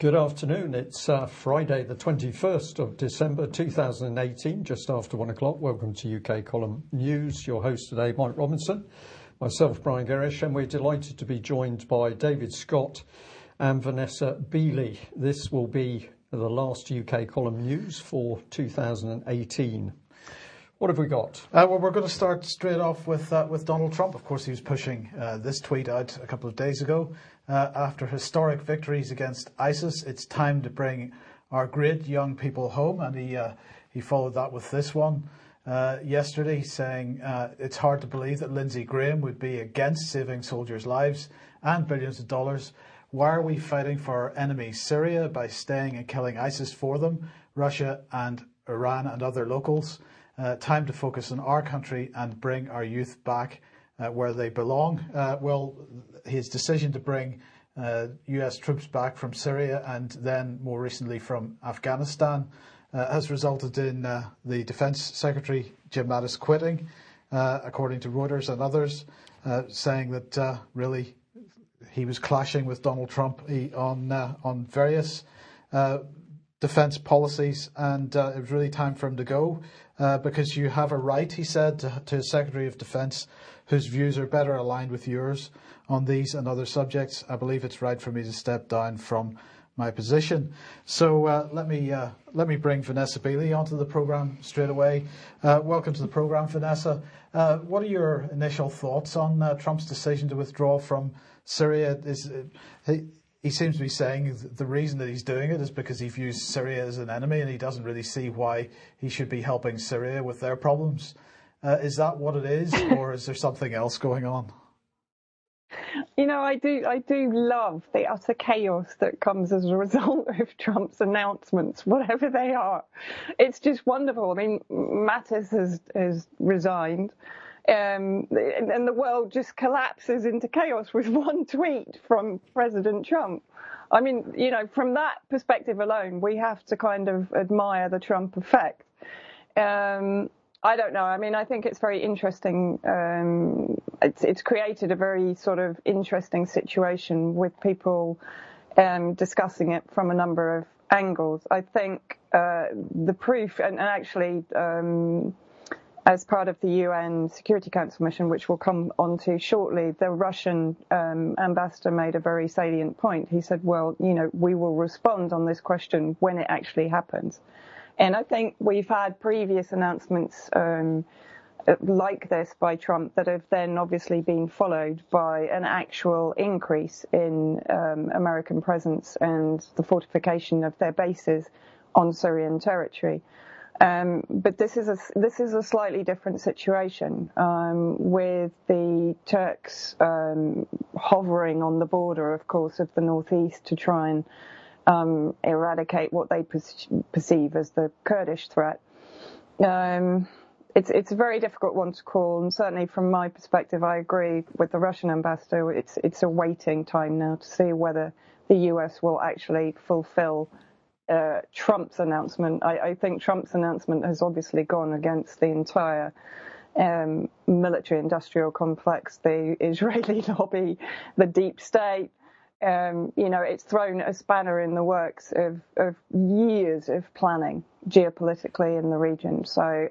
Good afternoon. It's Friday, the 21st of December 2018, just after 1 o'clock. Welcome to UK Column News. Your host today, Mike Robinson, myself, Brian Gerrish, and we're delighted to be joined by David Scott and Vanessa Beeley. This will be the last UK Column News for 2018. What have we got? Well, we're going to start straight off with Donald Trump. Of course, he was pushing this tweet out a couple of days ago. After historic victories against ISIS, it's time to bring our great young people home. And he followed that with this one yesterday, saying it's hard to believe that Lindsey Graham would be against saving soldiers' lives and billions of dollars. Why are we fighting for our enemy Syria by staying and killing ISIS for them, Russia and Iran and other locals? Time to focus on our country and bring our youth back where they belong. Well, his decision to bring US troops back from Syria and then more recently from Afghanistan has resulted in the Defence Secretary Jim Mattis quitting, according to Reuters and others, saying that really he was clashing with Donald Trump on various defence policies, and it was really time for him to go because you have a right, he said, to a Secretary of Defence whose views are better aligned with yours on these and other subjects. I believe it's right for me to step down from my position. So let me bring Vanessa Beeley onto the programme straight away. Welcome to the programme, Vanessa. What are your initial thoughts on Trump's decision to withdraw from Syria? He seems to be saying the reason that he's doing it is because he views Syria as an enemy and he doesn't really see why he should be helping Syria with their problems. Is that what it is, or is there something else going on? You know, I do love the utter chaos that comes as a result of Trump's announcements, whatever they are. It's just wonderful. I mean, Mattis has resigned. And the world just collapses into chaos with one tweet from President Trump. I mean, you know, from that perspective alone, we have to kind of admire the Trump effect. I don't know. I mean, I think it's very interesting. It's created a very sort of interesting situation with people discussing it from a number of angles. I think the proof, and actually, as part of the UN Security Council mission, which we'll come on to shortly, the Russian ambassador made a very salient point. He said, well, you know, we will respond on this question when it actually happens. And I think we've had previous announcements like this by Trump that have then obviously been followed by an actual increase in American presence and the fortification of their bases on Syrian territory. But this is a slightly different situation with the Turks hovering on the border, of course, of the northeast to try and eradicate what they perceive as the Kurdish threat. It's a very difficult one to call, and certainly from my perspective, I agree with the Russian ambassador. It's a waiting time now to see whether the US will actually fulfill Trump's announcement. I think Trump's announcement has obviously gone against the entire military-industrial complex, the Israeli lobby, the deep state. You know, it's thrown a spanner in the works of years of planning geopolitically in the region. So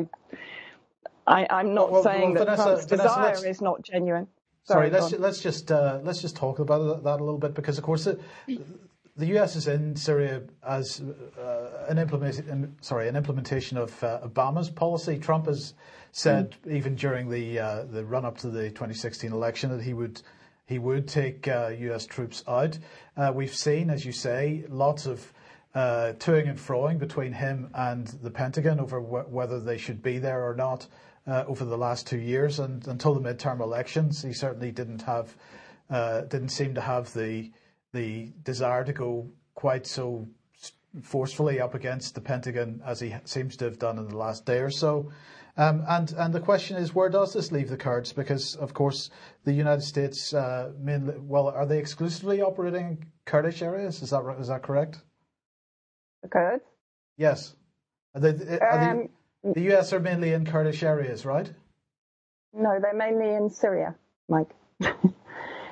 I'm not saying that Trump's desire is not genuine. Sorry, let's just talk about that a little bit, because of course the US is in Syria as an implementation of Obama's policy. Trump has said even during the run up to the 2016 election that he would take US troops out. We've seen, as you say, lots of toing and froing between him and the Pentagon over whether they should be there or not over the last 2 years, and until the midterm elections, he certainly didn't seem to have the desire to go quite so forcefully up against the Pentagon as he seems to have done in the last day or so. And the question is, where does this leave the Kurds? Because, of course, the United States mainly, well, are they exclusively operating in Kurdish areas? Is that correct? The Kurds? Yes. The US are mainly in Kurdish areas, right? No, they're mainly in Syria, Mike.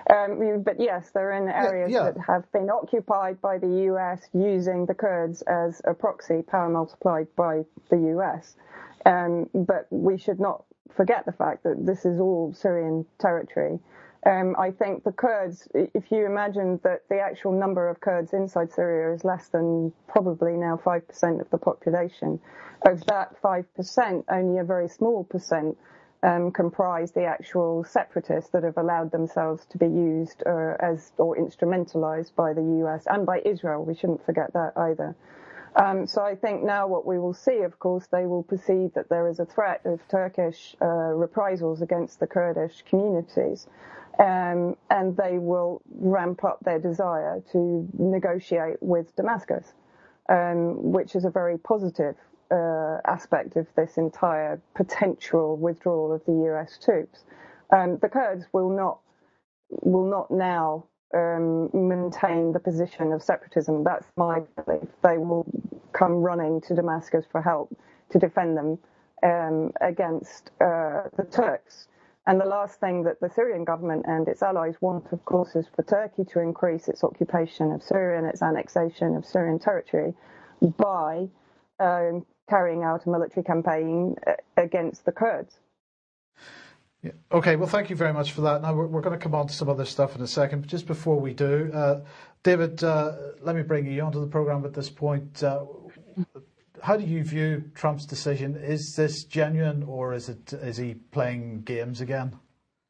But yes, they're in areas that have been occupied by the US using the Kurds as a proxy, power multiplied by the US. But we should not forget the fact that this is all Syrian territory. I think the Kurds, if you imagine that the actual number of Kurds inside Syria is less than probably now 5% of the population, of that 5%, only a very small percent comprise the actual separatists that have allowed themselves to be used or instrumentalized by the US and by Israel. We shouldn't forget that either. So I think now what we will see, of course, they will perceive that there is a threat of Turkish reprisals against the Kurdish communities. And they will ramp up their desire to negotiate with Damascus, which is a very positive aspect of this entire potential withdrawal of the US troops. The Kurds will not now maintain the position of separatism. That's my belief. They will come running to Damascus for help to defend them against the Turks. And the last thing that the Syrian government and its allies want, of course, is for Turkey to increase its occupation of Syria and its annexation of Syrian territory by carrying out a military campaign against the Kurds. Yeah. Okay, well, thank you very much for that. Now, we're going to come on to some other stuff in a second, but just before we do, David, let me bring you onto the programme at this point. How do you view Trump's decision? Is this genuine, or is he playing games again?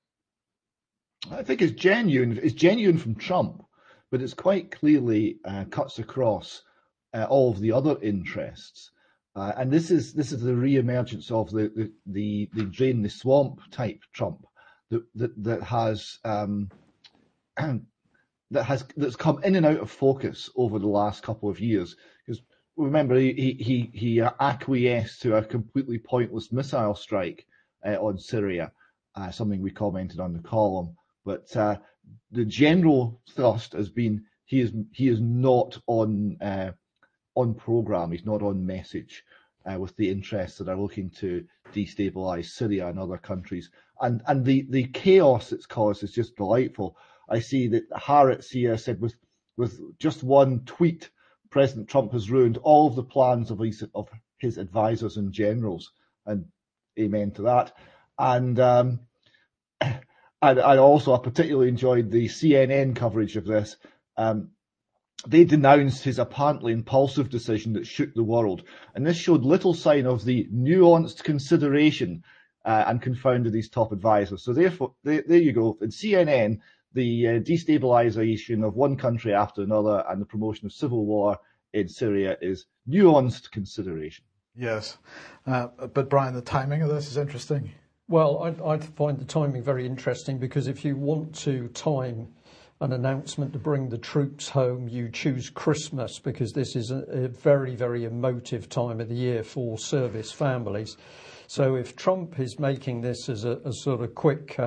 I think it's genuine. It's genuine from Trump, but it's quite clearly cuts across all of the other interests. And this is the re-emergence of the drain the swamp type Trump that's come in and out of focus over the last couple of years. Because remember, he acquiesced to a completely pointless missile strike on Syria, something we commented on the column. But the general thrust has been he is not on program. He's not on message with the interests that are looking to destabilise Syria and other countries. And the chaos it's caused is just delightful. I see that Haaretz here said with just one tweet, President Trump has ruined all of the plans of his advisors and generals, and amen to that. And I also particularly enjoyed the CNN coverage of this. They denounced his apparently impulsive decision that shook the world, and this showed little sign of the nuanced consideration and confounded his top advisors. So therefore, there you go. In CNN, the destabilization of one country after another and the promotion of civil war in Syria is nuanced consideration. Yes. But Brian, the timing of this is interesting. Well, I find the timing very interesting, because if you want to time an announcement to bring the troops home, you choose Christmas, because this is a very, very emotive time of the year for service families. So if Trump is making this as a sort of quick,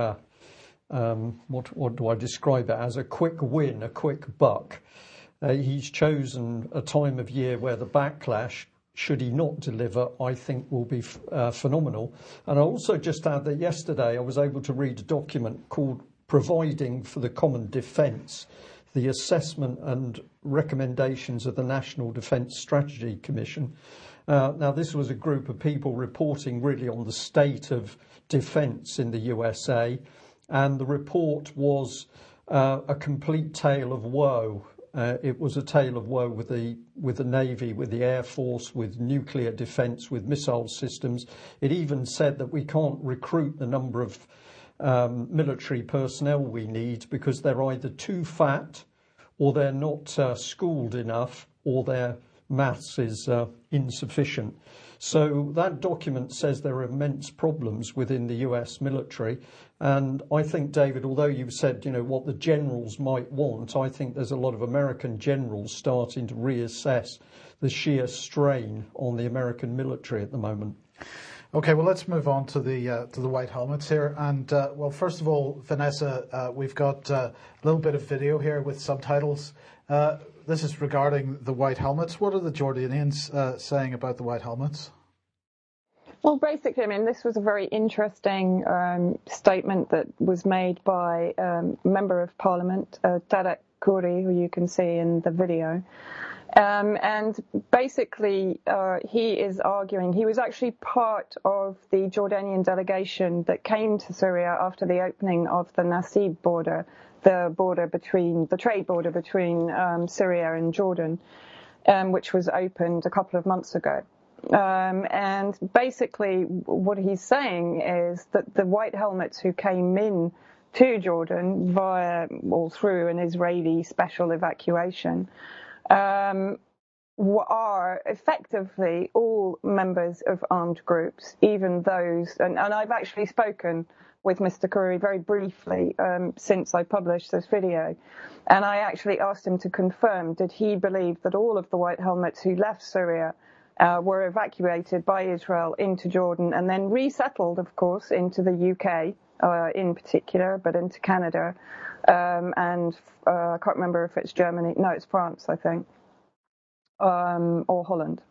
what do I describe it as, a quick win, a quick buck, he's chosen a time of year where the backlash, should he not deliver, I think will be phenomenal. And I also just add that yesterday I was able to read a document called Providing for the Common Defence, the assessment and recommendations of the National Defence Strategy Commission. Now, this was a group of people reporting really on the state of defence in the USA, and the report was a complete tale of woe. It was a tale of woe with the Navy, with the Air Force, with nuclear defence, with missile systems. It even said that we can't recruit the number of military personnel we need because they're either too fat, or they're not schooled enough, or their maths is insufficient. So that document says there are immense problems within the US military. And I think, David, although you've said, what the generals might want, I think there's a lot of American generals starting to reassess the sheer strain on the American military at the moment. Okay, well, let's move on to the white helmets here. And, well, first of all, Vanessa, we've got a little bit of video here with subtitles. This is regarding the white helmets. What are the Jordanians saying about the white helmets? Well, basically, I mean, this was a very interesting statement that was made by Member of Parliament, Tadek Khoury, who you can see in the video. And basically, he is arguing, he was actually part of the Jordanian delegation that came to Syria after the opening of the Nasib border, the trade border between Syria and Jordan, which was opened a couple of months ago. And basically what he's saying is that the white helmets who came in to Jordan through an Israeli special evacuation are effectively all members of armed groups, even those, and I've actually spoken with Mr. Khoury very briefly since I published this video, and I actually asked him to confirm, did he believe that all of the white helmets who left Syria were evacuated by Israel into Jordan and then resettled, of course, into the UK in particular, but into Canada, and I can't remember if it's Germany. No, it's France, I think, or Holland.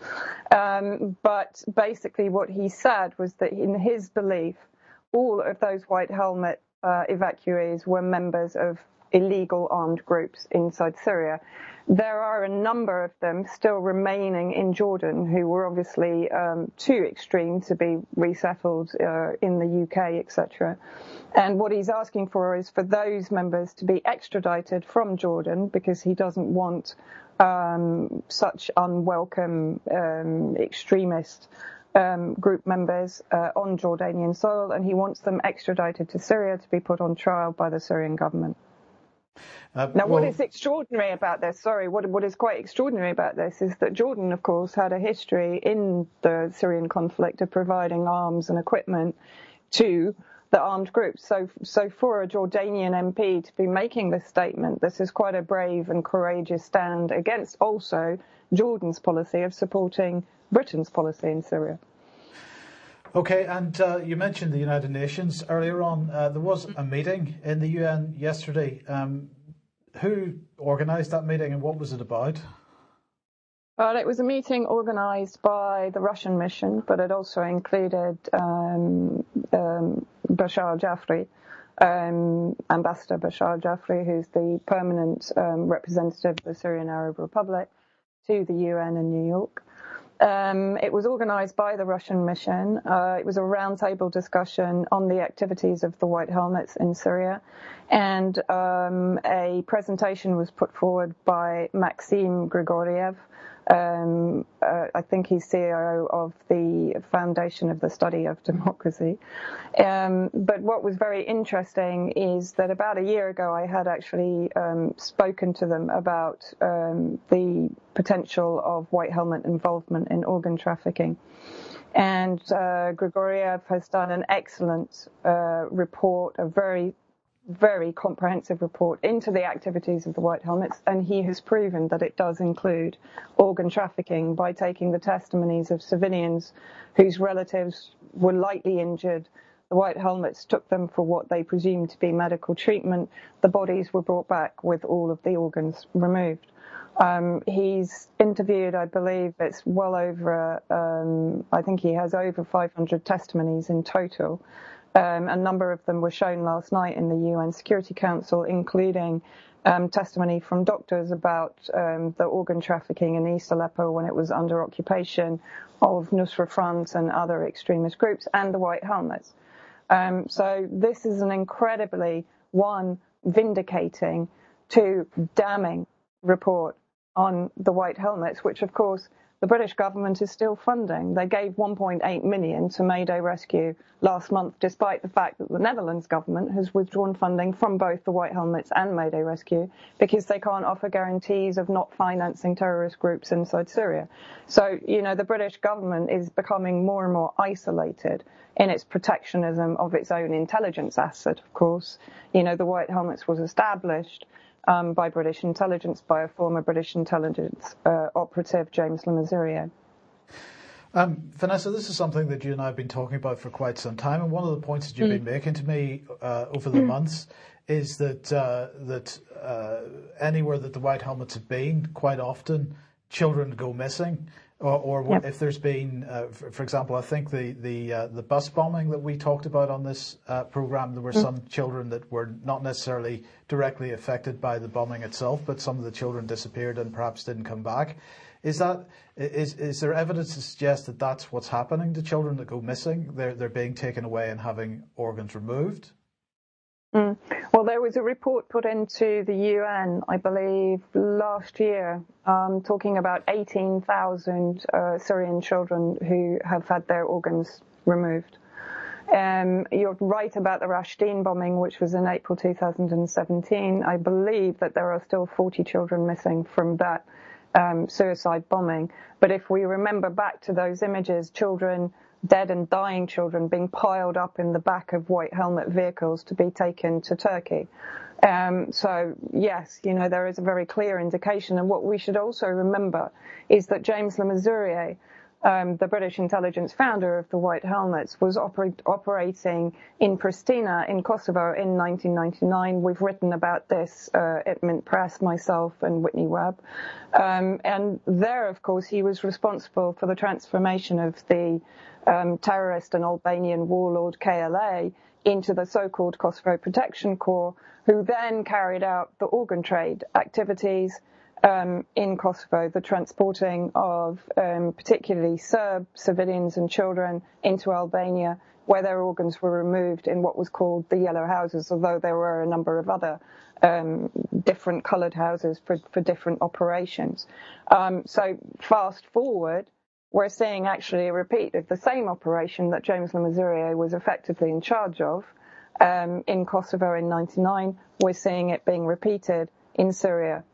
But basically what he said was that in his belief, all of those white helmet evacuees were members of illegal armed groups inside Syria. There are a number of them still remaining in Jordan who were obviously too extreme to be resettled in the UK, etc. And what he's asking for is for those members to be extradited from Jordan because he doesn't want such unwelcome extremist group members on Jordanian soil, and he wants them extradited to Syria to be put on trial by the Syrian government. What is extraordinary about this, what is quite extraordinary about this is that Jordan, of course, had a history in the Syrian conflict of providing arms and equipment to the armed groups. So for a Jordanian MP to be making this statement, this is quite a brave and courageous stand against also Jordan's policy of supporting Britain's policy in Syria. Okay, and you mentioned the United Nations earlier on. There was a meeting in the UN yesterday. Who organised that meeting and what was it about? Well, it was a meeting organised by the Russian mission, but it also included Bashar Jafri, Ambassador Bashar Jafri, who's the permanent representative of the Syrian Arab Republic to the UN in New York. It was organised by the Russian mission. It was a roundtable discussion on the activities of the White Helmets in Syria, and a presentation was put forward by Maxim Grigoriev. I think he's CEO of the Foundation of the Study of Democracy. But what was very interesting is that about a year ago I had actually spoken to them about the potential of white helmet involvement in organ trafficking. And Grigoriev has done an excellent report, a very comprehensive report into the activities of the White Helmets, and he has proven that it does include organ trafficking by taking the testimonies of civilians whose relatives were lightly injured. The White Helmets took them for what they presumed to be medical treatment. The bodies were brought back with all of the organs removed. He's interviewed, I believe it's well over, I think he has over 500 testimonies in total. A number of them were shown last night in the UN Security Council, including testimony from doctors about the organ trafficking in East Aleppo when it was under occupation of Nusra Front and other extremist groups, and the White Helmets. So this is an incredibly, vindicating, damning report on the White Helmets, which of course the British government is still funding. They gave 1.8 million to Mayday Rescue last month, despite the fact that the Netherlands government has withdrawn funding from both the White Helmets and Mayday Rescue because they can't offer guarantees of not financing terrorist groups inside Syria. So, the British government is becoming more and more isolated in its protectionism of its own intelligence asset, of course. The White Helmets was established by British intelligence, by a former British intelligence operative, James Le Mesurier. Vanessa, this is something that you and I have been talking about for quite some time, and one of the points that you've been making to me over the months is that anywhere that the White Helmets have been, quite often children go missing. Or if there's been, for example, I think the bus bombing that we talked about on this program, there were some children that were not necessarily directly affected by the bombing itself, but some of the children disappeared and perhaps didn't come back. Is there evidence to suggest that that's what's happening to children that go missing? They're being taken away and having organs removed? Well, there was a report put into the UN, I believe, last year, talking about 18,000 Syrian children who have had their organs removed. You're right about the Rashdin bombing, which was in April 2017. I believe that there are still 40 children missing from that suicide bombing. But if we remember back to those images, children, dead and dying children being piled up in the back of white helmet vehicles to be taken to Turkey. So yes, there is a very clear indication. And what we should also remember is that James Le Mesurier, the British intelligence founder of the White Helmets, was operating in Pristina in Kosovo in 1999. We've written about this at Mint Press, myself and Whitney Webb. And there, of course, he was responsible for the transformation of the terrorist and Albanian warlord KLA into the so-called Kosovo Protection Corps, who then carried out the organ trade activities in Kosovo, the transporting of particularly Serb civilians and children into Albania, where their organs were removed in what was called the Yellow Houses, although there were a number of other different coloured houses for different operations. So fast forward, we're seeing actually a repeat of the same operation that James Le Mesurier was effectively in charge of in Kosovo in 1999. We're seeing it being repeated in Syria.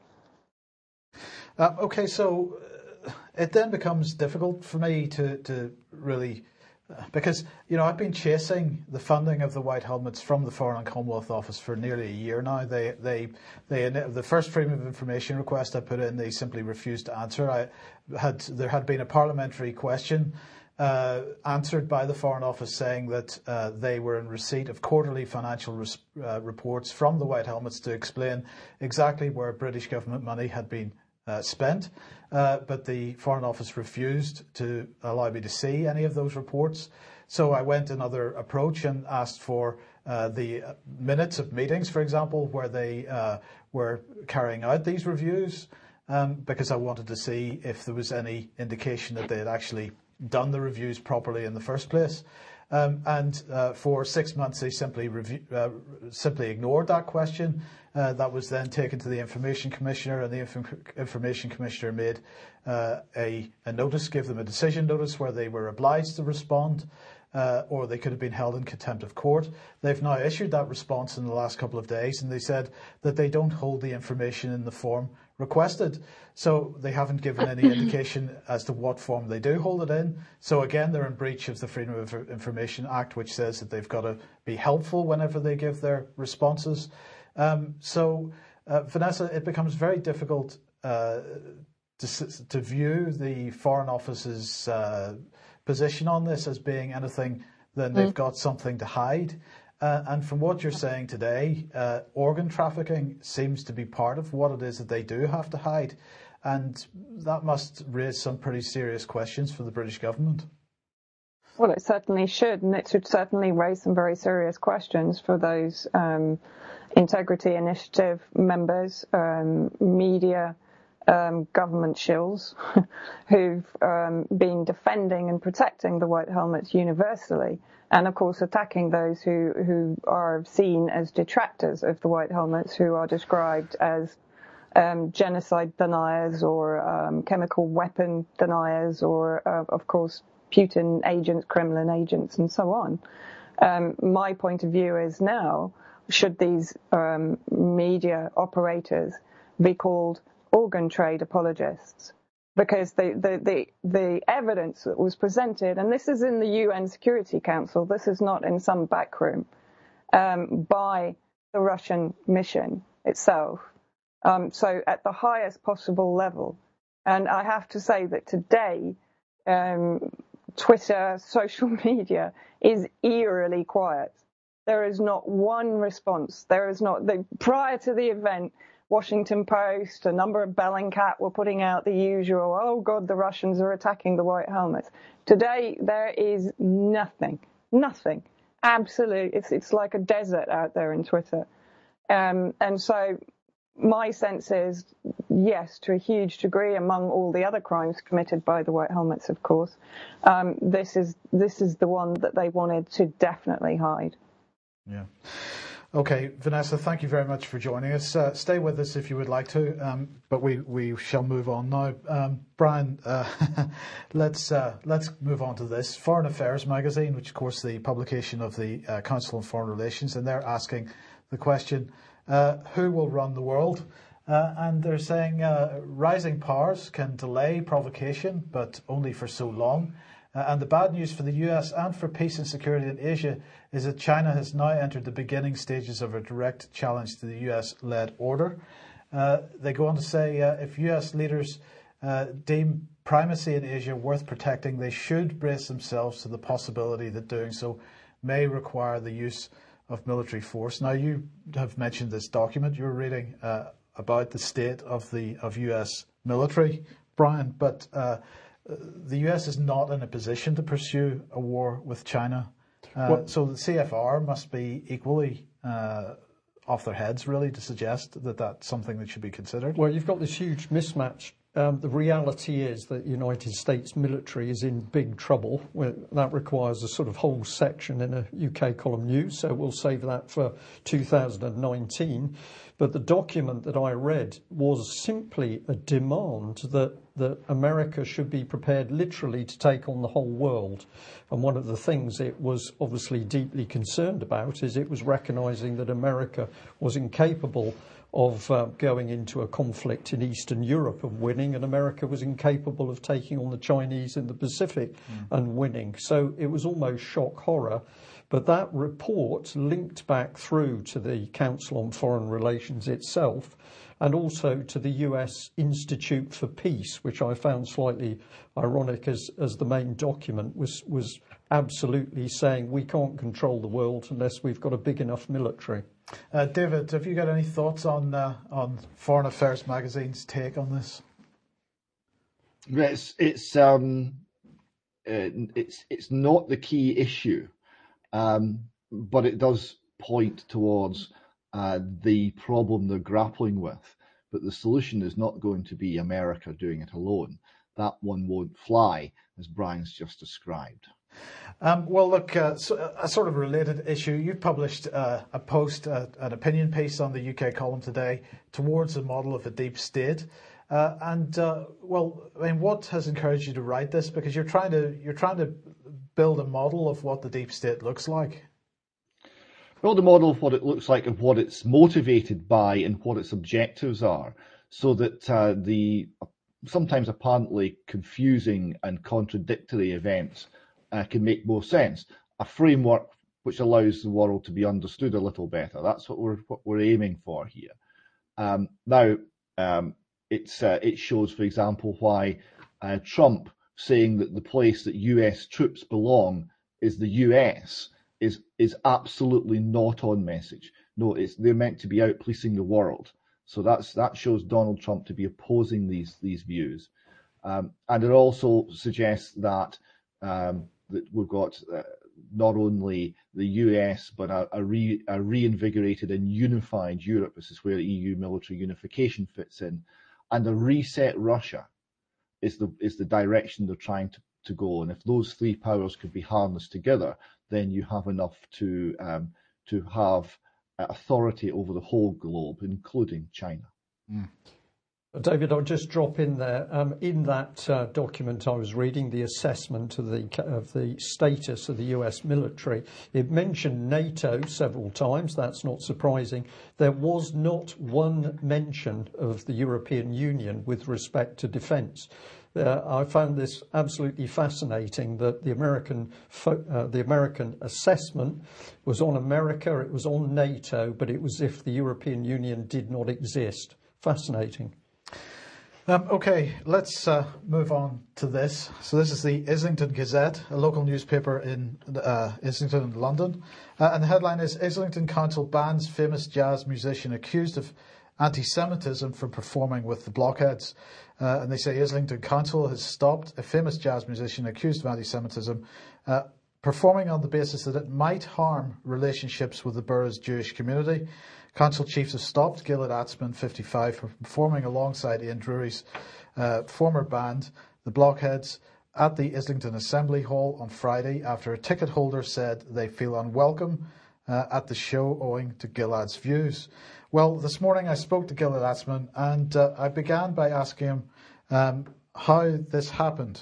Okay, so it then becomes difficult for me to really, because I've been chasing the funding of the White Helmets from the Foreign and Commonwealth Office for nearly a year now. The first Freedom of Information request I put in, they simply refused to answer. There had been a parliamentary question answered by the Foreign Office saying that they were in receipt of quarterly financial reports from the White Helmets to explain exactly where British government money had been spent, but the Foreign Office refused to allow me to see any of those reports. So I went another approach and asked for the minutes of meetings, for example, where they were carrying out these reviews, because I wanted to see if there was any indication that they had actually done the reviews properly in the first place. And for 6 months, they simply ignored that question. That was then taken to the Information Commissioner, and the Information Commissioner made a notice, gave them a decision notice where they were obliged to respond, or they could have been held in contempt of court. They've now issued that response in the last couple of days, and they said that they don't hold the information in the form requested. So they haven't given any indication as to what form they do hold it in. So again, they're in breach of the Freedom of Information Act, which says that they've got to be helpful whenever they give their responses. So Vanessa, it becomes very difficult to view the Foreign Office's position on this as being anything than they've got something to hide. And from what you're saying today, organ trafficking seems to be part of what it is that they do have to hide. And that must raise some pretty serious questions for the British government. Well, it certainly should, and it should certainly raise some very serious questions for those Integrity Initiative members, media, government shills who've been defending and protecting the White Helmets universally, and of course attacking those who are seen as detractors of the White Helmets, who are described as genocide deniers or chemical weapon deniers, or of course Putin agents, Kremlin agents, and so on. My point of view is now, should these media operators be called organ trade apologists? Because the evidence that was presented, and this is in the UN Security Council, this is not in some back room, by the Russian mission itself, so at the highest possible level. And I have to say that today, Twitter, social media is eerily quiet. There is not one response. There is not. Prior to the event, Washington Post, a number of Bellingcat were putting out the usual, oh God, the Russians are attacking the white helmets. Today, there is nothing, absolute. It's like a desert out there in Twitter. And so my sense is, yes, to a huge degree, among all the other crimes committed by the white helmets, of course, this is the one that they wanted to definitely hide. Yeah. Okay, Vanessa, thank you very much for joining us. Stay with us if you would like to, but we shall move on now. Brian, let's move on to this. Foreign Affairs magazine, which of course the publication of the Council on Foreign Relations, and they're asking the question, who will run the world? And they're saying rising powers can delay provocation, but only for so long. And the bad news for the US and for peace and security in Asia is that China has now entered the beginning stages of a direct challenge to the US-led order. They go on to say if US leaders deem primacy in Asia worth protecting, they should brace themselves to the possibility that doing so may require the use of military force. Now, you have mentioned this document you're reading about the state of US military, Brian, but the US is not in a position to pursue a war with China. So the CFR must be equally off their heads, really, to suggest that that's something that should be considered. Well, you've got this huge mismatch. The reality is that the United States military is in big trouble. That requires a sort of whole section in a UK column news, so we'll save that for 2019. But the document that I read was simply a demand that America should be prepared literally to take on the whole world. And one of the things it was obviously deeply concerned about is it was recognising that America was incapable of going into a conflict in Eastern Europe and winning, and America was incapable of taking on the Chinese in the Pacific and winning. So it was almost shock horror. But that report linked back through to the Council on Foreign Relations itself and also to the US Institute for Peace, which I found slightly ironic as the main document was absolutely saying we can't control the world unless we've got a big enough military. David, have you got any thoughts on Foreign Affairs magazine's take on this? It's not the key issue, but it does point towards the problem they're grappling with. But the solution is not going to be America doing it alone. That one won't fly, as Brian's just described. Well, look, so a sort of related issue. You've published a post, an opinion piece on the UK column today towards a model of a deep state. Well, I mean, what has encouraged you to write this? Because you're trying to build a model of what the deep state looks like. Build a model of what it looks like and what it's motivated by and what its objectives are, so that the sometimes apparently confusing and contradictory events can make more sense. A framework which allows the world to be understood a little better. That's what we're aiming for here. It shows, for example, why Trump saying that the place that US troops belong is the US is absolutely not on message. No, they're meant to be out policing the world. So that shows Donald Trump to be opposing these views, and it also suggests that that we've got not only the US but a reinvigorated and unified Europe. This is where EU military unification fits in, and a reset Russia is the direction they're trying to go. And if those three powers could be harnessed together, then you have enough to have authority over the whole globe, including China. David, I'll just drop in there. In that document I was reading, the assessment of the status of the US military, it mentioned NATO several times. That's not surprising. There was not one mention of the European Union with respect to defence. I found this absolutely fascinating that the American assessment was on America, it was on NATO, but it was as if the European Union did not exist. Fascinating. Okay, let's move on to this. So this is the Islington Gazette, a local newspaper in Islington, London. And the headline is, Islington Council bans famous jazz musician accused of anti-Semitism from performing with the Blockheads. And they say Islington Council has stopped a famous jazz musician accused of anti-Semitism performing on the basis that it might harm relationships with the borough's Jewish community. Council chiefs have stopped Gilad Atzmon, 55, from performing alongside Ian Drury's former band, the Blockheads, at the Islington Assembly Hall on Friday after a ticket holder said they feel unwelcome at the show owing to Gilad's views. Well, this morning I spoke to Gilad Atzmon and I began by asking him how this happened.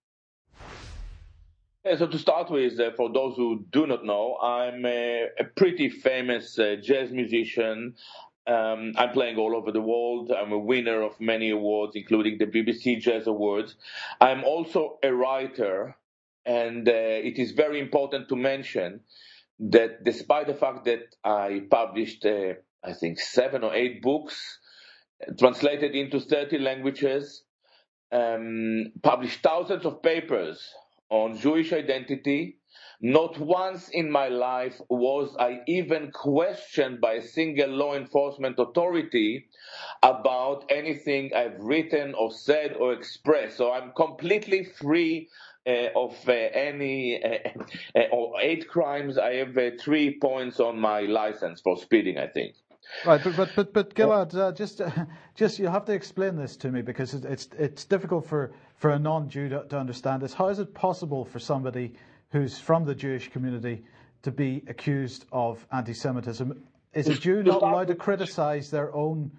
So to start with, for those who do not know, I'm a pretty famous jazz musician. I'm playing all over the world. I'm a winner of many awards, including the BBC Jazz Awards. I'm also a writer, and it is very important to mention that despite the fact that I published, I think, 7 or 8 books, translated into 30 languages, published thousands of papers on Jewish identity, not once in my life was I even questioned by a single law enforcement authority about anything I've written or said or expressed. So I'm completely free of any or 8 crimes. I have 3 points on my license for speeding, I think. Right, but Gilad, just you have to explain this to me because it's difficult for a non-Jew to understand this. How is it possible for somebody who's from the Jewish community to be accused of anti-Semitism? Is a Jew not allowed to criticize their own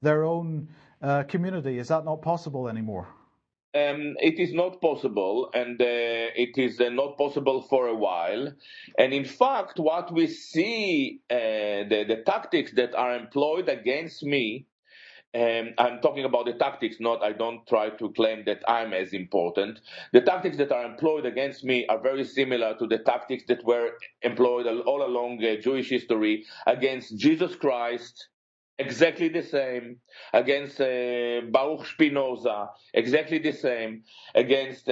community? Is that not possible anymore? It is not possible, and it is not possible for a while. And in fact, what we see, the tactics that are employed against me, I'm talking about the tactics, I don't try to claim that I'm as important. The tactics that are employed against me are very similar to the tactics that were employed all along Jewish history against Jesus Christ, exactly the same, against Baruch Spinoza, exactly the same, against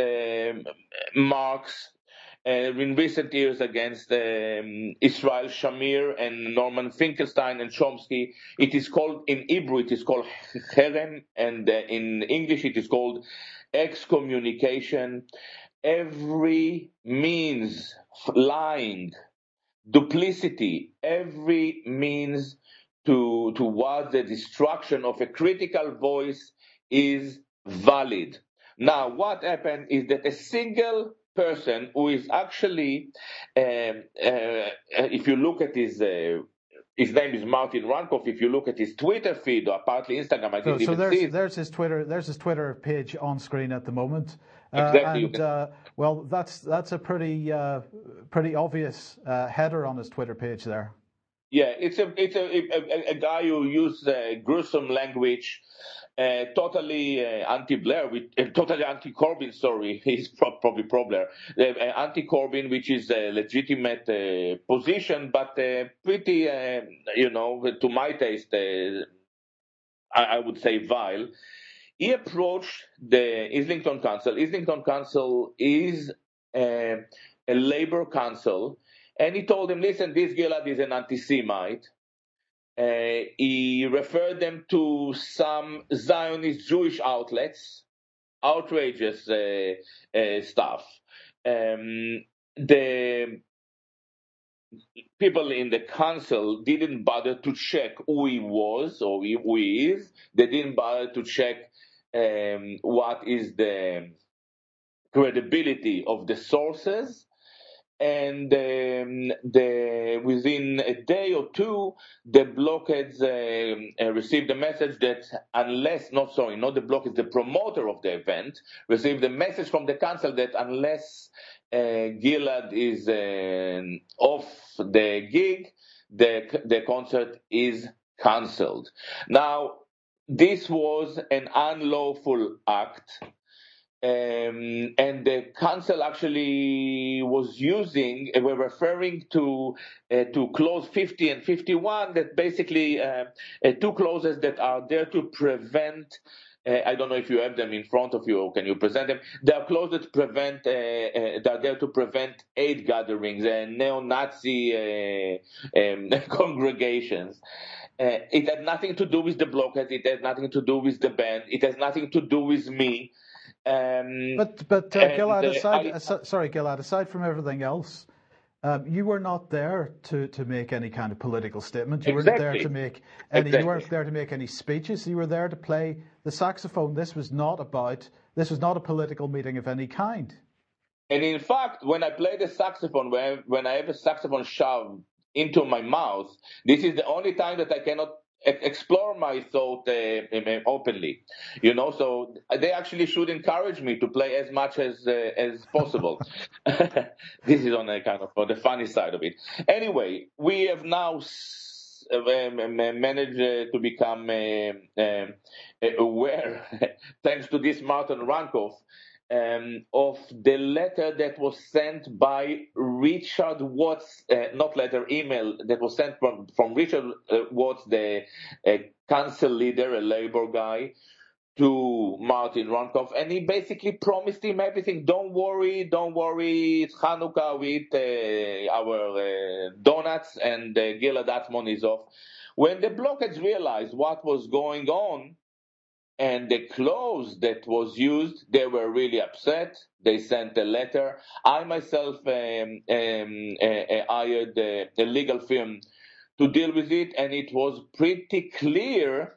Marx, in recent years against Israel Shamir and Norman Finkelstein and Chomsky. It is called, in Hebrew, it is called Cherem, and in English it is called excommunication. Every means, lying, duplicity, every means towards the destruction of a critical voice is valid. Now, what happened is that a single person who is actually, if you look at his name is Martin Rankoff. If you look at his Twitter feed or partly Instagram, I didn't even see it. There's his Twitter page on screen at the moment. Exactly. Well, that's a pretty obvious header on his Twitter page there. Yeah, it's a guy who used gruesome language, totally anti-Blair, totally anti-Corbyn. Sorry, he's probably pro-Blair. Anti-Corbyn, which is a legitimate position, but pretty, to my taste, I would say vile. He approached the Islington Council. Islington Council is a Labour council. And he told them, listen, this Gilad is an anti-Semite. He referred them to some Zionist Jewish outlets, outrageous stuff. The people in the council didn't bother to check who he was or who he is. They didn't bother to check what is the credibility of the sources. And within a day or two, the Blockheads received a message that not the Blockheads, the promoter of the event, received a message from the council that unless Gilad is off the gig, the concert is cancelled. Now, this was an unlawful act. And the council actually was we're referring to clause 50 and 51, that basically 2 clauses that are there to prevent I don't know if you have them in front of you or can you present them. They are closed to prevent. They are there to prevent hate gatherings and neo-Nazi congregations. It had nothing to do with the blockheads. It had nothing to do with the band. It has nothing to do with me. But Gilad, Gilad, aside from everything else, you were not there to make any kind of political statement. You weren't there to make any. You weren't there to make any speeches. You were there to play the saxophone. This was not a political meeting of any kind. And in fact, when I play the saxophone, when I have a saxophone shoved into my mouth, this is the only time that I cannot explore my thought openly, so they actually should encourage me to play as much as possible. This is on a kind of on the funny side of it. Anyway, we have now managed to become aware, thanks to this Martin Rankoff, of the letter that was sent by Richard Watts, email that was sent from Richard Watts, the council leader, a Labour guy, to Martin Rankoff, and he basically promised him everything. Don't worry, it's Hanukkah with our donuts, and Gilad Atzmon is off. When the blockheads realized what was going on, and the clothes that was used, they were really upset. They sent a letter. I myself hired a legal firm to deal with it, and it was pretty clear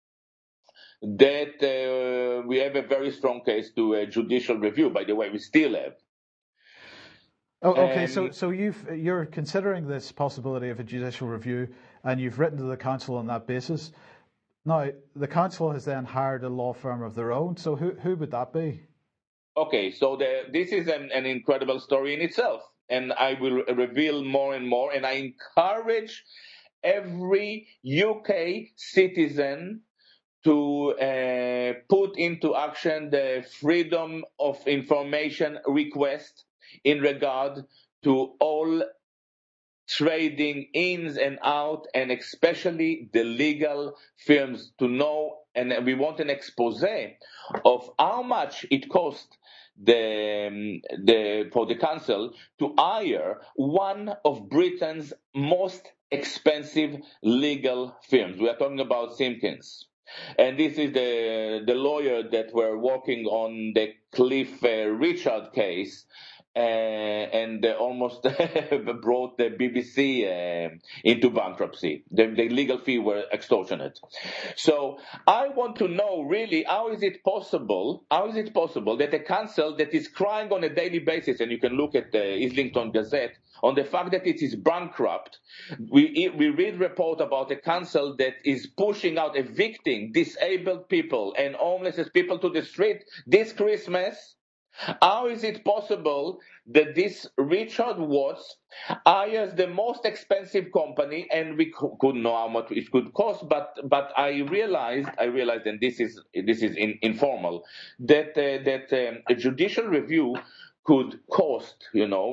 that we have a very strong case to a judicial review. By the way, we still have. Oh, okay. So you're considering this possibility of a judicial review, and you've written to the council on that basis. Now, the council has then hired a law firm of their own. So who would that be? Okay, so this is an incredible story in itself. And I will reveal more and more. And I encourage every UK citizen to put into action the Freedom of Information request in regard to all trading ins and out, and especially the legal firms, to know, and we want an expose of how much it cost for the council to hire one of Britain's most expensive legal firms. We are talking about Simpkins. And this is the lawyer that were working on the Cliff Richard case, and almost brought the BBC into bankruptcy. The legal fee were extortionate. So I want to know really, how is it possible that a council that is crying on a daily basis, and you can look at the Islington Gazette, on the fact that it is bankrupt. We read report about a council that is pushing out, evicting disabled people and homeless people to the street this Christmas. How is it possible that this Richard Watts hires the most expensive company, and we couldn't know how much it could cost, but I realized, and this is informal, that a judicial review could cost,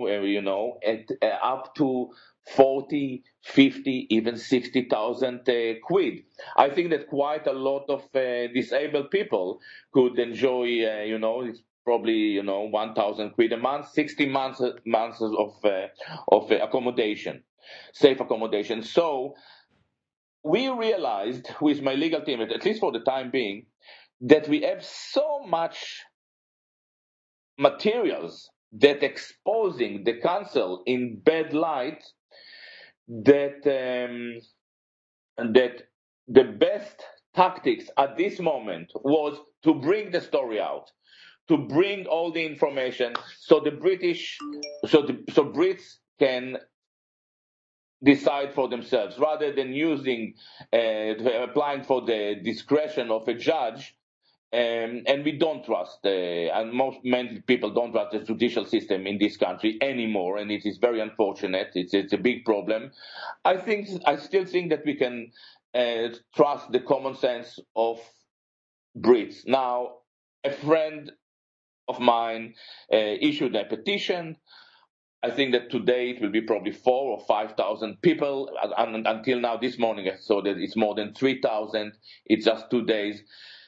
up to 40, 50, even 60,000 quid. I think that quite a lot of disabled people could enjoy, it's probably 1,000 quid a month, 60 months of accommodation, safe accommodation. So we realized with my legal team, at least for the time being, that we have so much materials that exposing the council in bad light that the best tactics at this moment was to bring the story out, to bring all the information, so the Brits can decide for themselves, rather than applying for the discretion of a judge. And we don't trust, and many people don't trust the judicial system in this country anymore, and it is very unfortunate. It's a big problem. I still think that we can trust the common sense of Brits. Now, a friend of mine issued a petition. I think that today it will be probably 4,000 or 5,000 people. And until now, this morning, I saw that it's more than 3,000. It's just 2 days.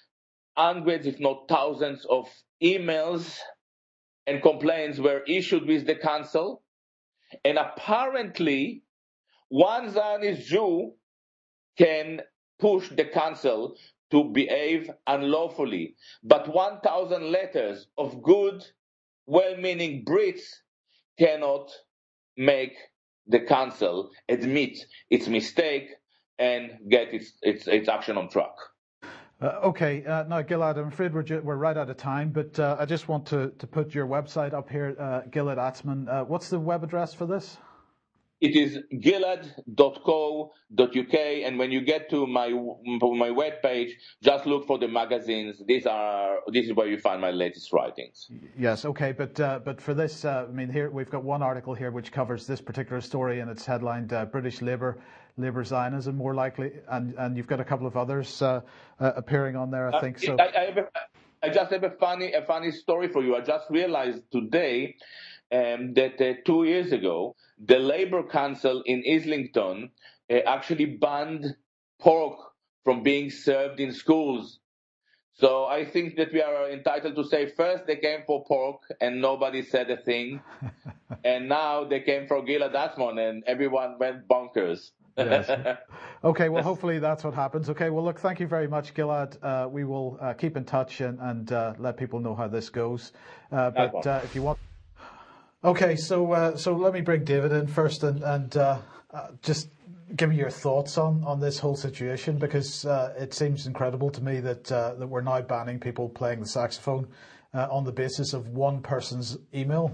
hundreds, if not thousands, of emails and complaints were issued with the council. And apparently, one Zionist Jew can push the council to behave unlawfully. But 1,000 letters of good, well-meaning Brits cannot make the council admit its mistake and get its action on track. Okay, now Gilad, I'm afraid we're right out of time, but I just want to put your website up here, Gilad Atzmon. What's the web address for this? It is gilad.co.uk, and when you get to my webpage, just look for the magazines. This is where you find my latest writings. Yes, okay, but for this, I mean, here we've got one article here which covers this particular story, and it's headlined "British Labour Zionism more likely," and you've got a couple of others appearing on there, I think. So I just have a funny story for you. I just realized today that 2 years ago, the Labour Council in Islington actually banned pork from being served in schools. So I think that we are entitled to say first they came for pork and nobody said a thing. And now they came for Gilad Atzmon and everyone went bonkers. Yes. Okay, well, hopefully that's what happens. Okay, well, look, thank you very much, Gilad. We will keep in touch and let people know how this goes. But if you want... Okay, so let me bring David in first and just give me your thoughts on this whole situation, because it seems incredible to me that we're now banning people playing the saxophone on the basis of one person's email.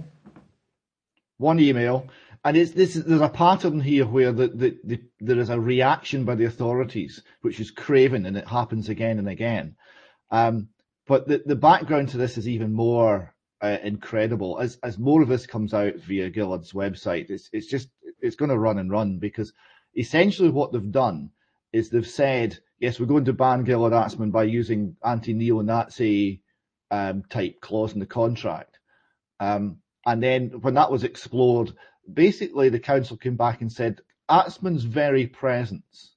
One email, and there's a pattern here where there is a reaction by the authorities, which is craven, and it happens again and again. But the background to this is even more incredible. As more of this comes out via Gilad's website, it's going to run and run, because essentially what they've done is they've said, yes, we're going to ban Gilad Atzmon by using anti-neo-Nazi type clause in the contract. And then when that was explored, basically the council came back and said Atzmon's very presence,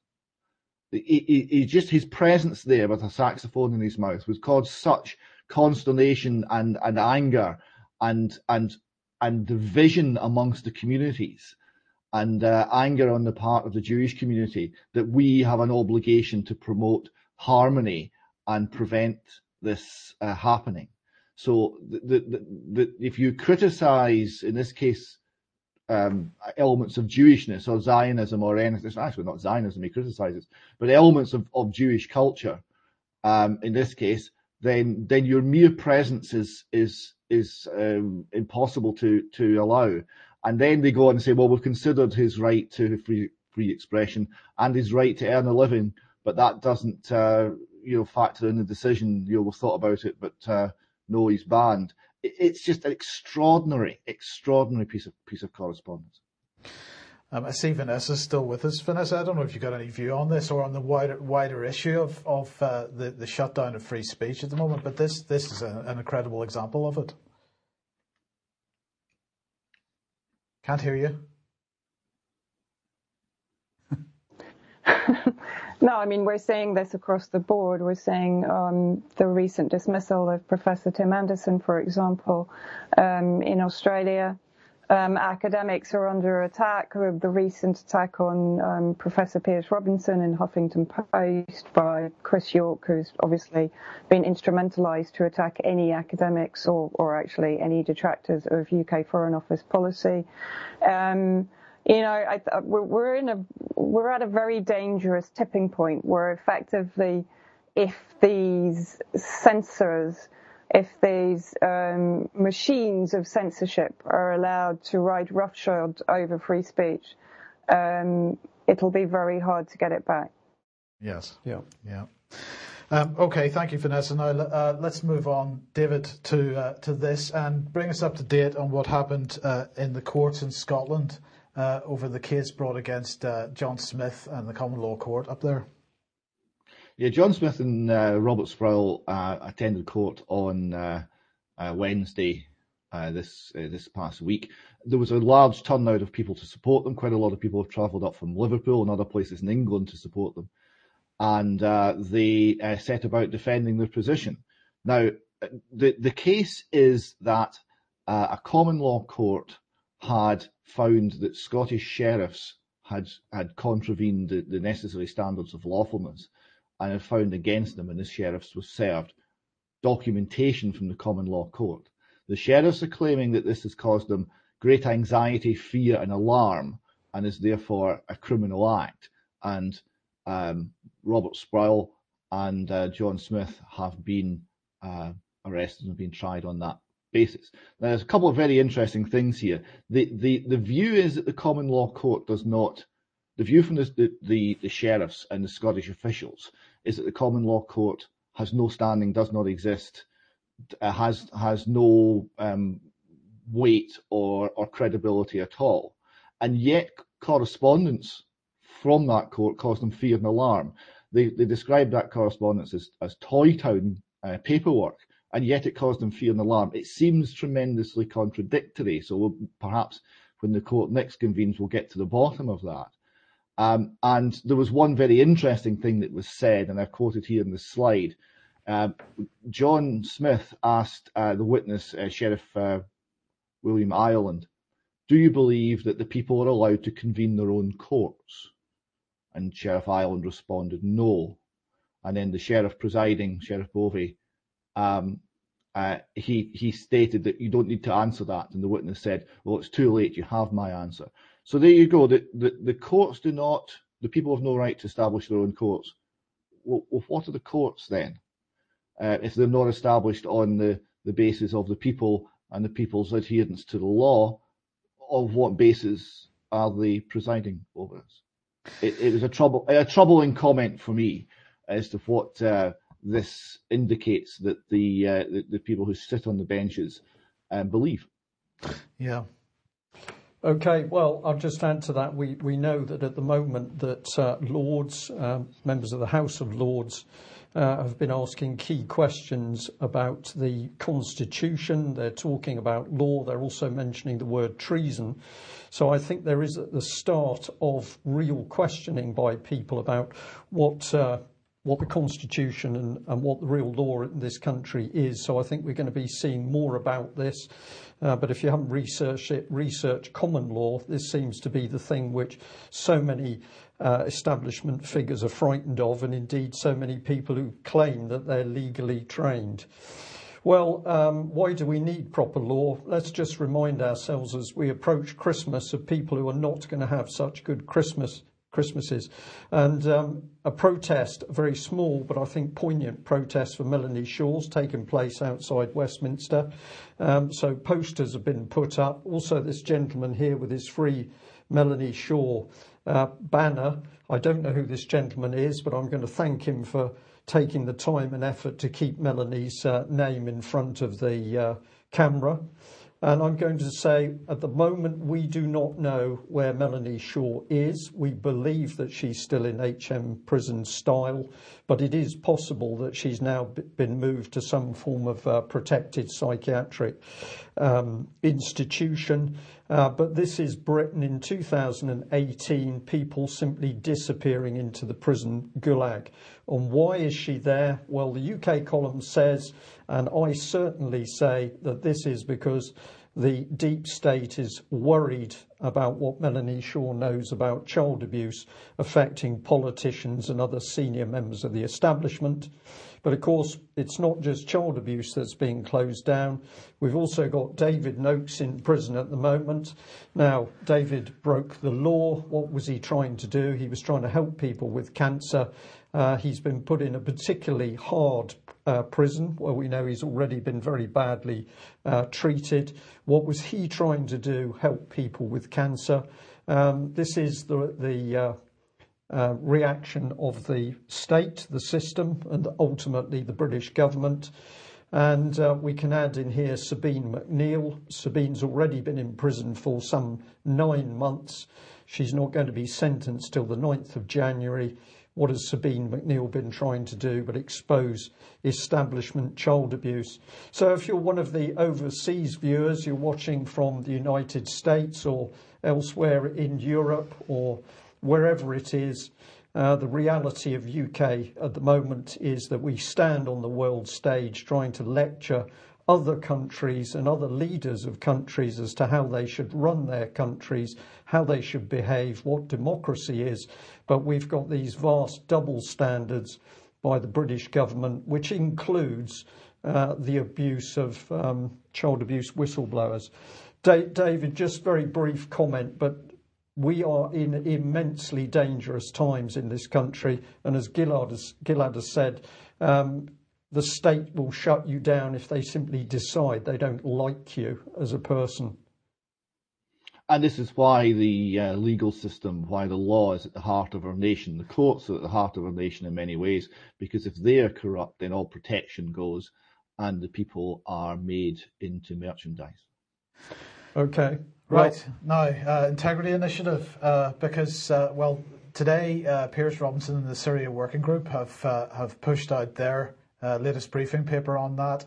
his presence there with a saxophone in his mouth would cause such consternation and anger and division amongst the communities and anger on the part of the Jewish community that we have an obligation to promote harmony and prevent this happening. So if you criticize, in this case, elements of Jewishness or Zionism or anything, it's actually not Zionism he criticizes, but elements of Jewish culture, in this case, then your mere presence is impossible to allow. And then they go on and say, well, we've considered his right to free expression and his right to earn a living, but that doesn't factor in the decision. We've thought about it, but no, he's banned. It's just an extraordinary piece of correspondence. I see Vanessa's still with us. Vanessa, I don't know if you've got any view on this or on the wider issue of the shutdown of free speech at the moment, but this is an incredible example of it. Can't hear you. No, I mean, we're seeing this across the board. We're seeing the recent dismissal of Professor Tim Anderson, for example, in Australia. Academics are under attack. The recent attack on Professor Piers Robinson in Huffington Post by Chris York, who's obviously been instrumentalised to attack any academics or actually any detractors of UK Foreign Office policy. We're at a very dangerous tipping point where effectively, if these censors, if these machines of censorship are allowed to ride roughshod over free speech, it'll be very hard to get it back. Yes. Yeah. Okay, thank you, Vanessa. Now let's move on, David, to this and bring us up to date on what happened in the courts in Scotland over the case brought against John Smith and the Common Law Court up there. Yeah, John Smith and Robert Sproul attended court on Wednesday this past week. There was a large turnout of people to support them. Quite a lot of people have travelled up from Liverpool and other places in England to support them. and they set about defending their position. Now, the case is that a common law court had found that Scottish sheriffs had contravened the necessary standards of lawfulness and had found against them, and the sheriffs was served documentation from the common law court. The sheriffs are claiming that this has caused them great anxiety, fear and alarm, and is therefore a criminal act. And Robert Sproul and John Smith have been arrested and been tried on that basis. Now, there's a couple of very interesting things here. The view is that the common law court does not. The view from the sheriffs and the Scottish officials is that the common law court has no standing, does not exist, has no weight or credibility at all, and yet correspondence from that court caused them fear and alarm. They described that correspondence as Toy Town paperwork, and yet it caused them fear and alarm. It seems tremendously contradictory, so perhaps when the court next convenes we'll get to the bottom of that. And there was one very interesting thing that was said, and I've quoted here in the slide. John Smith asked the witness, Sheriff William Ireland, do you believe that the people are allowed to convene their own courts? And Sheriff Ireland responded, no. And then the sheriff presiding, Sheriff Bovey, he stated that you don't need to answer that. And the witness said, well, it's too late, you have my answer. So there you go. The courts do not, the people have no right to establish their own courts. Well, what are the courts then? If they're not established on the basis of the people and the people's adherence to the law, of what basis are they presiding over us? It was a troubling comment for me as to what this indicates that the people who sit on the benches believe. Yeah. Okay, well, I'll just add to that. We know that at the moment that Lords, members of the House of Lords, have been asking key questions about the Constitution. They're talking about law. They're also mentioning the word treason. So I think there is at the start of real questioning by people about what the Constitution and what the real law in this country is. So I think we're going to be seeing more about this. But if you haven't researched it, research common law. This seems to be the thing which so many establishment figures are frightened of, and indeed so many people who claim that they're legally trained. Well, why do we need proper law? Let's just remind ourselves as we approach Christmas of people who are not going to have such good Christmases. And a protest, a very small but I think poignant protest for Melanie Shaw's taken place outside Westminster. So posters have been put up. Also this gentleman here with his Free Melanie Shaw banner. I don't know who this gentleman is, but I'm going to thank him for taking the time and effort to keep Melanie's name in front of the camera. And I'm going to say, at the moment, we do not know where Melanie Shaw is. We believe that she's still in HM prison style, but it is possible that she's now been moved to some form of protected psychiatric institution. But this is Britain in 2018, people simply disappearing into the prison gulag. And why is she there? Well, the UK column says, and I certainly say, that this is because the deep state is worried about what Melanie Shaw knows about child abuse affecting politicians and other senior members of the establishment. But of course, it's not just child abuse that's being closed down. We've also got David Noakes in prison at the moment. Now, David broke the law. What was he trying to do? He was trying to help people with cancer. He's been put in a particularly hard prison where we know he's already been very badly treated. What was he trying to do? Help people with cancer. This is the reaction of the state, the system, and ultimately the British government. And we can add in here Sabine McNeill. Sabine's already been in prison for some 9 months. She's not going to be sentenced till the 9th of January. What has Sabine McNeill been trying to do but expose establishment child abuse? So if you're one of the overseas viewers, you're watching from the United States or elsewhere in Europe or wherever it is, The reality of UK at the moment is that we stand on the world stage trying to lecture other countries and other leaders of countries as to how they should run their countries, how they should behave, what democracy is. But we've got these vast double standards by the British government, which includes the abuse of child abuse whistleblowers. David, just very brief comment, but we are in immensely dangerous times in this country. And as Gilad has said, the state will shut you down if they simply decide they don't like you as a person. And this is why the legal system, why the law is at the heart of our nation. The courts are at the heart of our nation in many ways, because if they are corrupt, then all protection goes and the people are made into merchandise. Okay. Right. Now, Integrity Initiative, because, today Piers Robinson and the Syria Working Group have pushed out their latest briefing paper on that,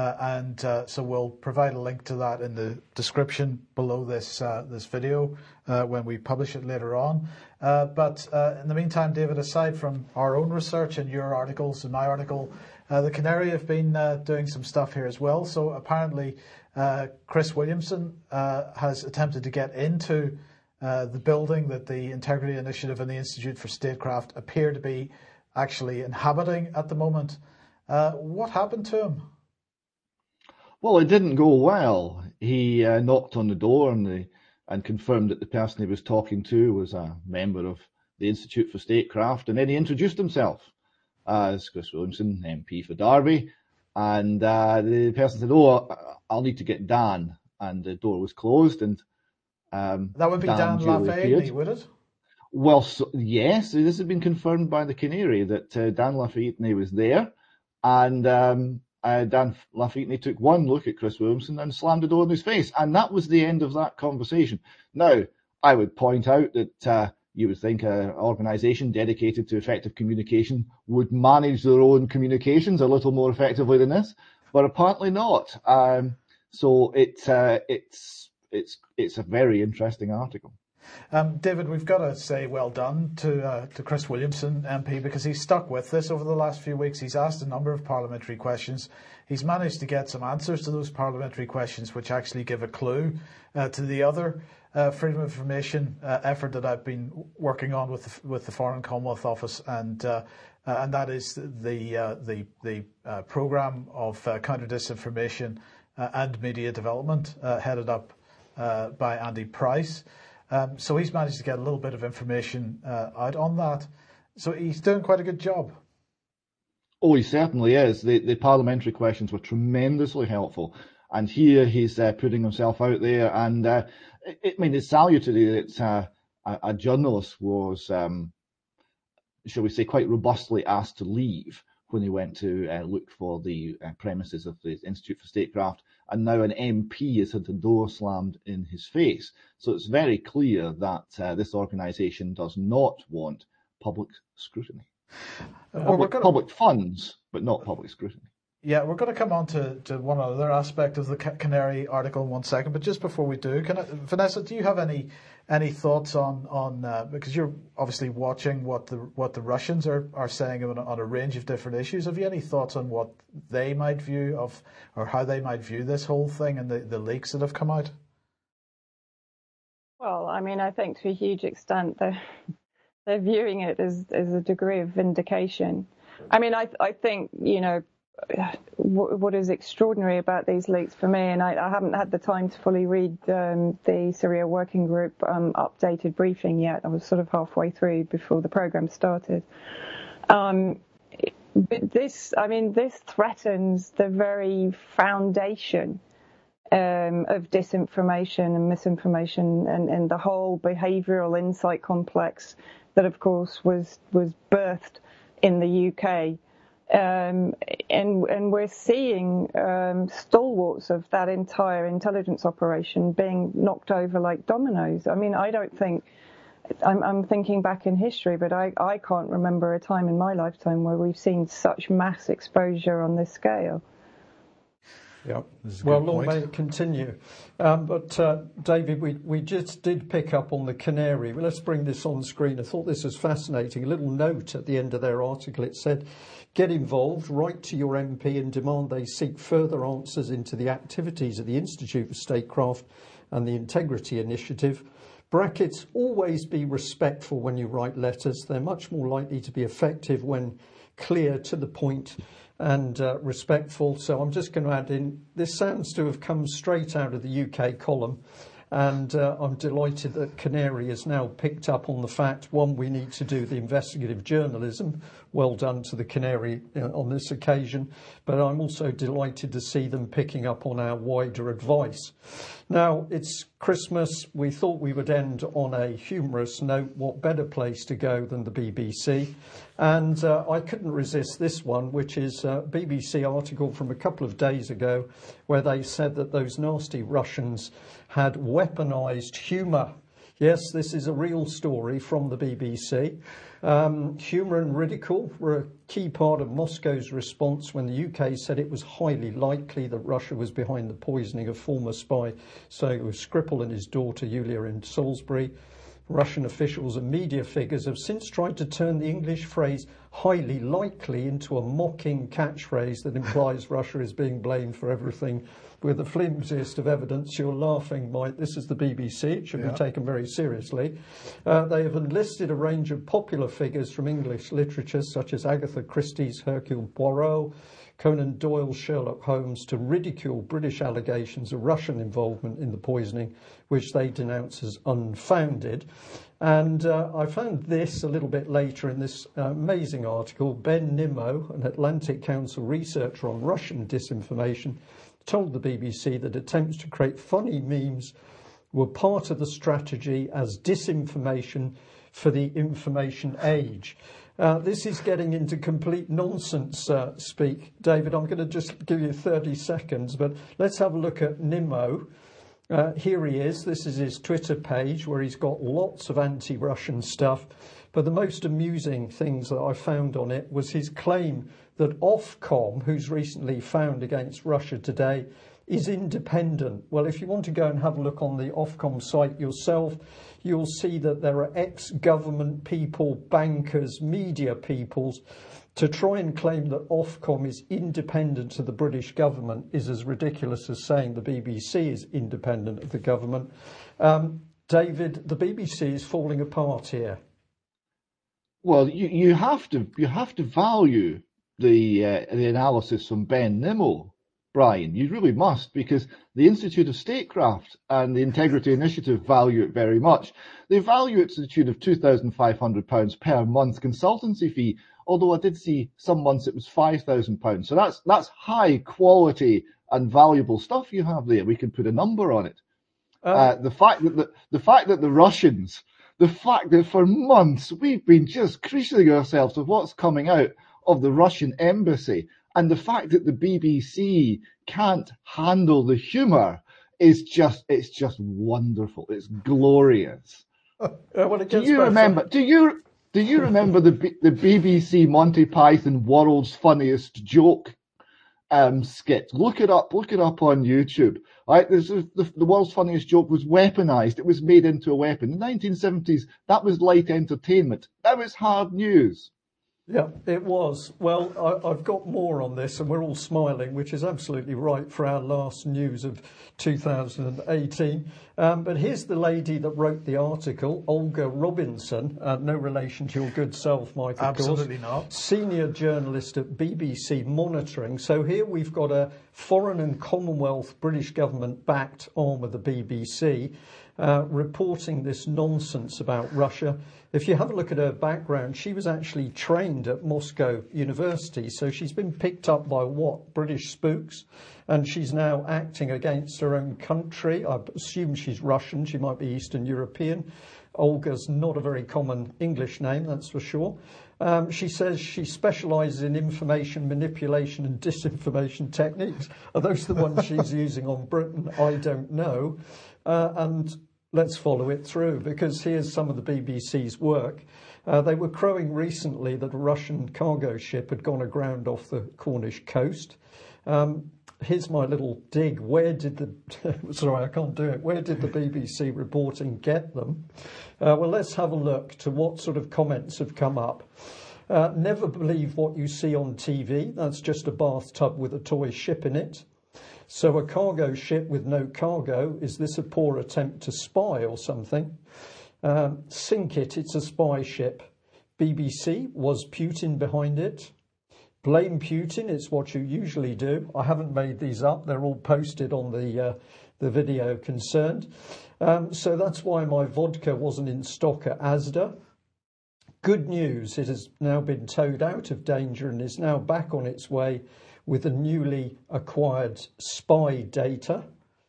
so we'll provide a link to that in the description below this video when we publish it later on. But in the meantime, David, aside from our own research and your articles and my article, the Canary have been doing some stuff here as well. So apparently Chris Williamson has attempted to get into the building that the Integrity Initiative and the Institute for Statecraft appear to be actually inhabiting at the moment. What happened to him? Well, it didn't go well. He knocked on the door and confirmed that the person he was talking to was a member of the Institute for Statecraft, and then he introduced himself as Chris Williamson, MP for Derby, and the person said, "Oh, I'll need to get Dan," and the door was closed, and that would be Dan Lafayette, would it? Well, yes, this has been confirmed by the Canary that Dan Lafayette was there. And Dan Lafayette took one look at Chris Williamson and slammed the door in his face. And that was the end of that conversation. Now, I would point out that you would think an organisation dedicated to effective communication would manage their own communications a little more effectively than this, but apparently not. So it's a very interesting article. David, we've got to say well done to Chris Williamson, MP, because he's stuck with this over the last few weeks. He's asked a number of parliamentary questions. He's managed to get some answers to those parliamentary questions, which actually give a clue to the other freedom of information effort that I've been working on with the Foreign Commonwealth Office, and that is the programme of counter disinformation and media development headed up by Andy Price. So he's managed to get a little bit of information out on that. So he's doing quite a good job. Oh, he certainly is. The parliamentary questions were tremendously helpful. And here he's putting himself out there. And it's salutary that a journalist was, shall we say, quite robustly asked to leave when he went to look for the premises of the Institute for Statecraft, and now an MP has had the door slammed in his face. So it's very clear that this organisation does not want public scrutiny. Public funds, but not public scrutiny. Yeah, we're going to come on to one other aspect of the Canary article in 1 second, but just before we do, Vanessa, do you have any thoughts on because you're obviously watching what the Russians are saying on a range of different issues? Have you any thoughts on what they might view of, or how they might view this whole thing and the leaks that have come out? Well, I mean, I think to a huge extent they're viewing it as a degree of vindication. I mean, I think, what is extraordinary about these leaks for me, and I haven't had the time to fully read the Syria Working Group updated briefing yet. I was sort of halfway through before the programme started. But this threatens the very foundation of disinformation and misinformation and the whole behavioural insight complex that, of course, was birthed in the UK. And we're seeing stalwarts of that entire intelligence operation being knocked over like dominoes. I mean, I don't think, I'm thinking back in history, but I can't remember a time in my lifetime where we've seen such mass exposure on this scale. Yeah. This is a Well, good long point. may it continue. But David, we just did pick up on the Canary. Well, let's bring this on screen. I thought this was fascinating. A little note at the end of their article. It said, get involved, write to your MP and demand they seek further answers into the activities of the Institute of Statecraft and the Integrity Initiative. Brackets, always be respectful when you write letters. They're much more likely to be effective when clear, to the point and respectful. So I'm just going to add in, this sounds to have come straight out of the UK column. And I'm delighted that Canary has now picked up on the fact, one, we need to do the investigative journalism. Well done to the Canary on this occasion. But I'm also delighted to see them picking up on our wider advice. Now, it's Christmas. We thought we would end on a humorous note. What better place to go than the BBC? And I couldn't resist this one, which is a BBC article from a couple of days ago where they said that those nasty Russians had weaponized humour. Yes, this is a real story from the BBC. Humour and ridicule were a key part of Moscow's response when the UK said it was highly likely that Russia was behind the poisoning of former spy Sergei Skripal and his daughter Yulia in Salisbury. Russian officials and media figures have since tried to turn the English phrase highly likely into a mocking catchphrase that implies Russia is being blamed for everything. With the flimsiest of evidence, you're laughing, Mike. This is the BBC. It should be taken very seriously. They have enlisted a range of popular figures from English literature, such as Agatha Christie's Hercule Poirot, Conan Doyle's Sherlock Holmes, to ridicule British allegations of Russian involvement in the poisoning, which they denounce as unfounded. And I found this a little bit later in this amazing article. Ben Nimmo, an Atlantic Council researcher on Russian disinformation, told the BBC that attempts to create funny memes were part of the strategy as disinformation for the information age. This is getting into complete nonsense speak. David, I'm going to just give you 30 seconds, but let's have a look at Nimmo. Here he is. This is his Twitter page where he's got lots of anti-Russian stuff. But the most amusing things that I found on it was his claim that Ofcom, who's recently found against Russia today, is independent. Well, if you want to go and have a look on the Ofcom site yourself, you'll see that there are ex-government people, bankers, media peoples. To try and claim that Ofcom is independent of the British government is as ridiculous as saying the BBC is independent of the government. David, the BBC is falling apart here. Well, you have to value the analysis from Ben Nimmo, Brian. You really must, because the Institute of Statecraft and the Integrity Initiative value it very much. They value it to the tune of £2,500 per month consultancy fee, although I did see some months it was £5,000. So that's high quality and valuable stuff you have there. We can put a number on it. The fact that the Russians, the fact that for months we've been just creasing ourselves with what's coming out of the Russian embassy, and the fact that the BBC can't handle the humour is just wonderful. It's glorious. Do you remember the BBC Monty Python World's Funniest Joke skit? Look it up on YouTube. Right, the world's funniest joke was weaponized. It was made into a weapon. In the 1970s, that was light entertainment. That was hard news. Yeah, it was. Well, I've got more on this, and we're all smiling, which is absolutely right for our last news of 2018. But here's the lady that wrote the article, Olga Robinson, no relation to your good self, Mike, of Absolutely course. not. Senior journalist at BBC Monitoring. So here we've got a foreign and Commonwealth British government-backed arm of the BBC reporting this nonsense about Russia. If you have a look at her background, she was actually trained at Moscow University. So she's been picked up by what? British spooks. And she's now acting against her own country. I assume she's Russian. She might be Eastern European. Olga's not a very common English name, that's for sure. She says she specialises in information manipulation and disinformation techniques. Are those the ones she's using on Britain? I don't know. And let's follow it through, because here's some of the BBC's work. They were crowing recently that a Russian cargo ship had gone aground off the Cornish coast. here's my little dig. Where did the sorry, I can't do it. Where did the BBC reporting get them? Well, let's have a look to what sort of comments have come up. Never believe what you see on TV. That's just a bathtub with a toy ship in it. So a cargo ship with no cargo, is this a poor attempt to spy or something? Sink it, it's a spy ship. BBC, was Putin behind it? Blame Putin, it's what you usually do. I haven't made these up, they're all posted on the video concerned. So that's why my vodka wasn't in stock at Asda. Good news, it has now been towed out of danger and is now back on its way with the newly acquired spy data.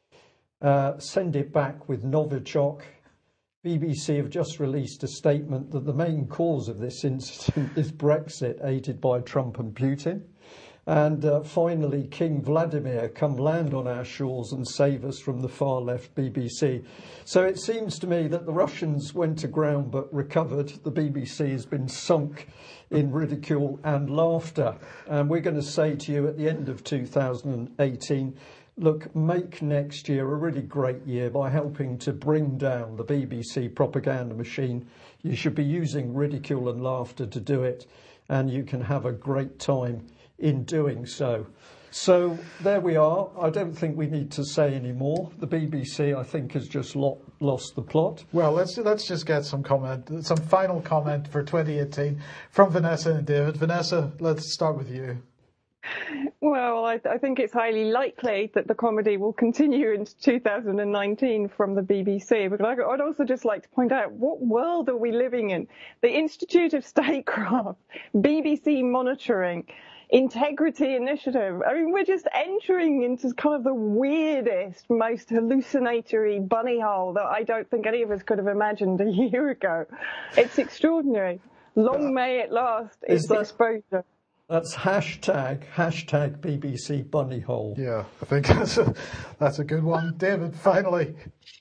Send it back with Novichok. BBC have just released a statement that the main cause of this incident is Brexit, aided by Trump and Putin. And finally, King Vladimir, come land on our shores and save us from the far-left BBC. So it seems to me that the Russians went aground but recovered. The BBC has been sunk in ridicule and laughter. And we're going to say to you at the end of 2018, look, make next year a really great year by helping to bring down the BBC propaganda machine. You should be using ridicule and laughter to do it, and you can have a great time in doing so. So there we are. I don't think we need to say any more. The BBC, I think, has just lost the plot. Well, let's just get some final comment for 2018 from Vanessa and David. Vanessa, let's start with you. Well, I think it's highly likely that the comedy will continue into 2019 from the BBC. But I'd also just like to point out, what world are we living in? The Institute of Statecraft, BBC monitoring, Integrity Initiative. I mean, we're just entering into kind of the weirdest, most hallucinatory bunny hole that I don't think any of us could have imagined a year ago. It's extraordinary. Long may it last, its exposure. That's hashtag BBC bunny hole. Yeah, I think that's a good one. David, finally.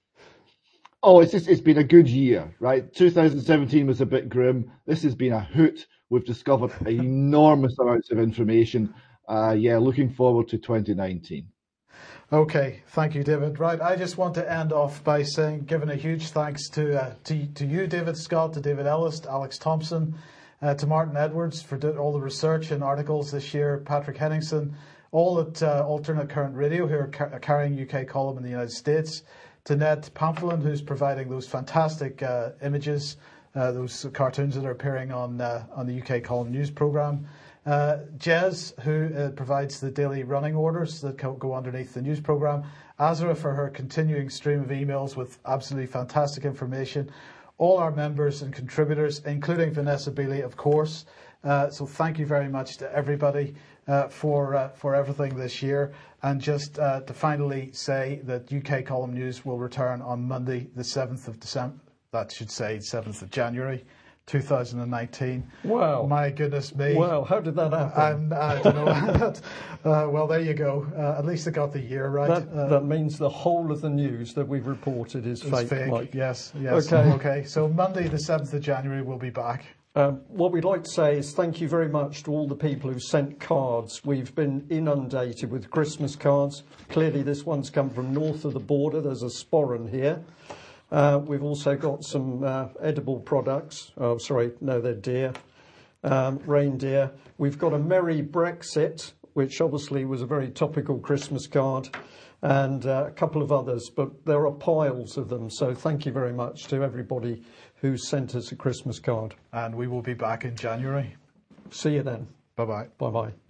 Oh, it's been a good year, right? 2017 was a bit grim. This has been a hoot. We've discovered enormous amounts of information. Looking forward to 2019. Okay, thank you, David. Right, I just want to end off by giving a huge thanks to you, David Scott, to David Ellis, to Alex Thompson, to Martin Edwards for all the research and articles this year, Patrick Henningsen, all at Alternate Current Radio, who are carrying UK column in the United States, to Ned Pamphilin, who's providing those fantastic images, those cartoons that are appearing on the UK column news programme, Jez, who provides the daily running orders that go underneath the news programme, Azra for her continuing stream of emails with absolutely fantastic information, all our members and contributors, including Vanessa Beeley, of course. So thank you very much to everybody for everything this year. And just to finally say that UK Column News will return on Monday, the 7th of December. That should say 7th of January, 2019. Wow. My goodness me. Wow, how did that happen? I don't know. Well, there you go. At least I got the year right. That means the whole of the news that we've reported is fake, Mike. Yes. Okay. So Monday, the 7th of January, we'll be back. What we'd like to say is thank you very much to all the people who sent cards. We've been inundated with Christmas cards. Clearly, this one's come from north of the border. There's a sporran here. We've also got some edible products. Oh, sorry, no, they're deer. Reindeer. We've got a Merry Brexit, which obviously was a very topical Christmas card, and a couple of others, but there are piles of them. So thank you very much to everybody who sent us a Christmas card. And we will be back in January. See you then. Bye-bye. Bye-bye.